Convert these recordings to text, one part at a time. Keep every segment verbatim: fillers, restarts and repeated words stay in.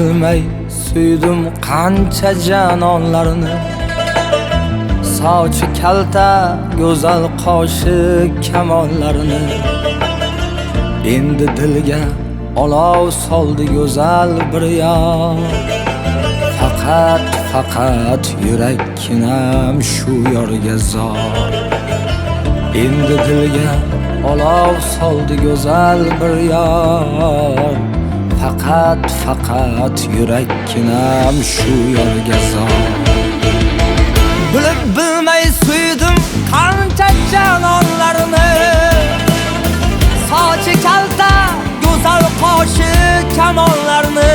bilmay suydim qancha janonlarni. Sochi kalta go'zal qoshi kamollarini. Endi dilga olov soldi go'zal bir yor. Faqat faqat yurakkinam shu yorga zor. Endi dilga olov soldi go'zal bir yor. Faqat faqat yurakkinam shu yorga zor. Bilib bilmay suydim qancha janonlarni. Sochi kalta go'zal qoshi kamonlarni.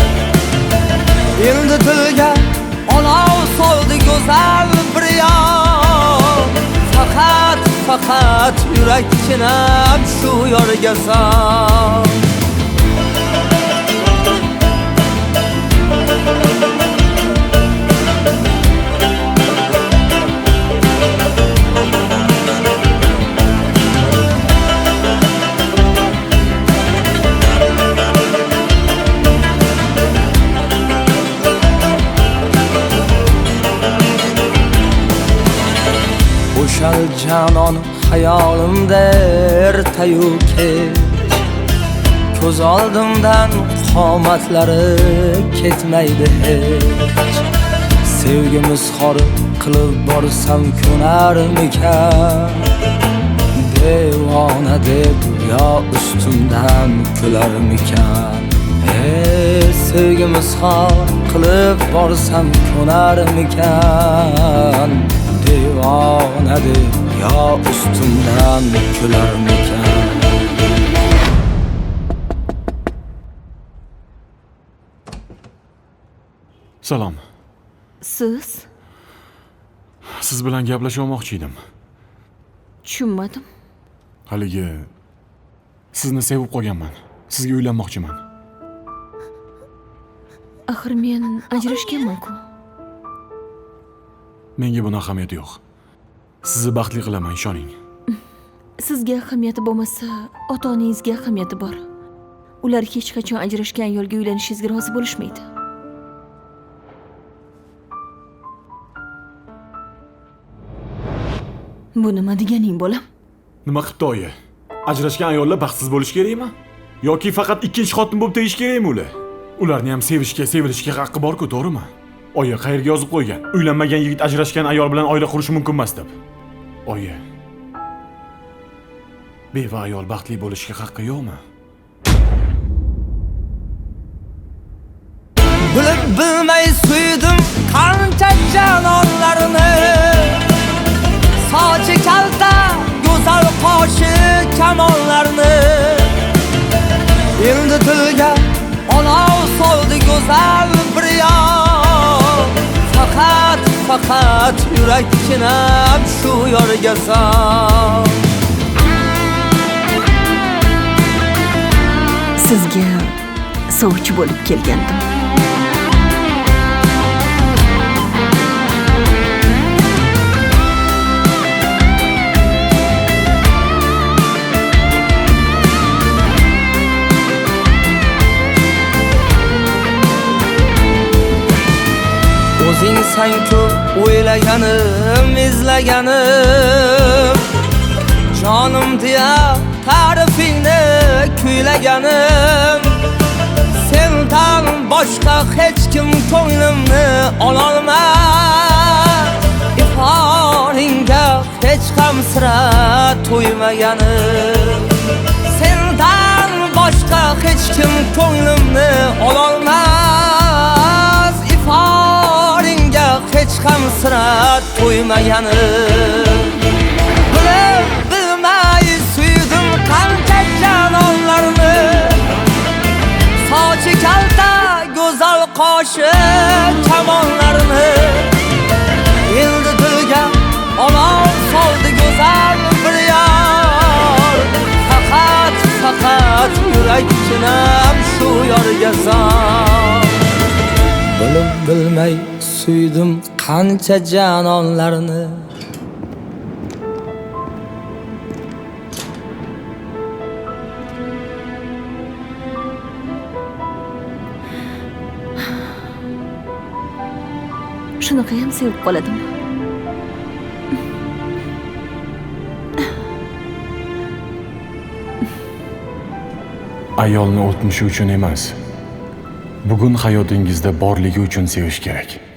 Endi dilga olov soldi go'zal bir yor. Faqat faqat yurakkinam shu yorga zor. O'shal janon hayolimda ertayu kech. Ko'z oldimdan qomatlari ketmaydi hech. Sevgimiz xor qilib borsam ko'narmikan? Devona deb yo ustimdan kularmikan? Ey sevgimiz xor qilib borsam ko'narmikan? Devona deb yo ustimdan kularmikan? Salom. Siz? Siz bilan gaplashib olmoqchi edim. Tushunmadim. Haligi sizni sevib qolganman. Sizga uylanmoqchiman. Axir men ajrashganman-ku. Menga buni ahamiyati yo'q. Sizni baxtli qilaman, ishoning. Sizga ahamiyati bo'lmasa, ota-onangizga ahamiyati bor. Ular hech qachon ajrashgan ayolga uylanishingizga rozi bo'lishmaydi. Bu nima deganing bolam? Nima qilibdi oyi? Ajrashgan ayollar baxtsiz bo'lish kerakmi? Yoki faqat ikkinchi xotin bo'lib tegish kerakmi ular? Ularni ham sevishga, sevilishga haqqi bor-ku, to'g'rimi? Oyi qayerga yozib qo'ygan? Uylanmagan yigit ajrashgan ayol bilan oila qurish mumkin emas deb. Oyi. Beva ayol baxtli bo'lishga haqqi yo'qmi? Bilib bilmay suydim qancha janonlarni. Sochi kalta go'zal qoshi kamonlarni. Endi dilga olov soldi go'zal bir yor. Faqat faqat yurakkinam shu yorga zor. Sizga sovchi bo'lib kelgandim. O'zing san-ku o'ylaganim, izlaganim. Jonim deya ta'rifingni kuylaganim. Sendan boshqa hech kim ko'nglimni ololmas. Iforingga hech ham sira to'ymaganim. Sendan boshqa hech kim ko'nglimni ololmas. Iforingga hech ham sira to'ymaganim. Bilib bilmay suydim qancha janonlarni. Sochi kalta go'zal qoshi kamonlarni. Endi dilga olov soldi go'zal bir yor. Faqat faqat yurakkinam shu yorga zor. Bilib bilmay suydim qancha janonlarni. shunaqa ham sevib qoladimi? Ayolni o'tmishi uchun emas, bugun hayotingizda borligi uchun sevish kerak.